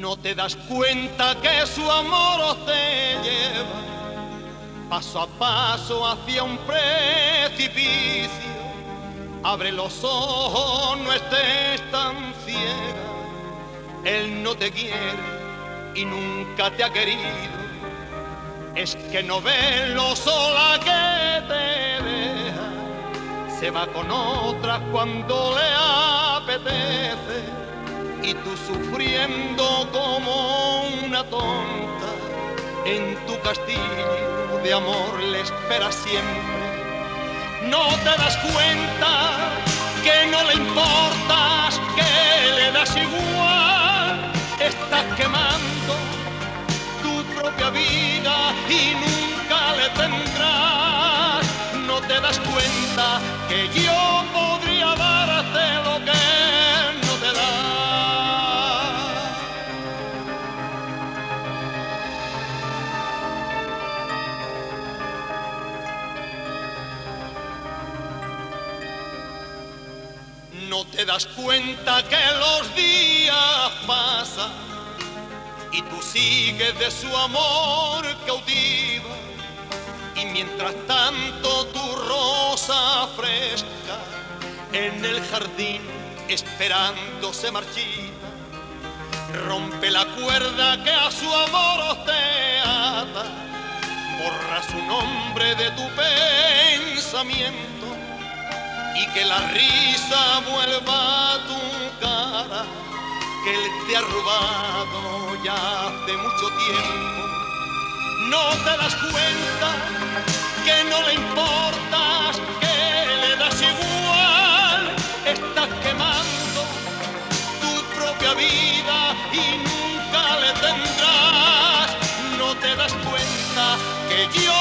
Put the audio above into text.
No te das cuenta que su amor te lleva paso a paso hacia un precipicio. Abre los ojos, no estés tan ciega. Él no te quiere y nunca te ha querido. Es que no ves lo sola que te deja. Se va con otra cuando le apetece y tú sufriendo como una tonta. En tu castillo de amor le esperas siempre. No te das cuenta que no le importas, que le das igual. Estás quemando tu propia vida y nunca le tendrás. No te das cuenta que yo podría darte lo que él no te da. No te das cuenta que los días pasan y tú sigues de su amor cautiva. Y mientras tanto tu rosa fresca en el jardín esperando se marchita. Rompe la cuerda que a su amor te ata. Borra su nombre de tu pensamiento y que la risa vuelva a tu cara, que él te ha robado ya hace mucho tiempo. No te das cuenta que no le importas, que le das igual. Estás quemando tu propia vida y nunca le tendrás. No te das cuenta que yo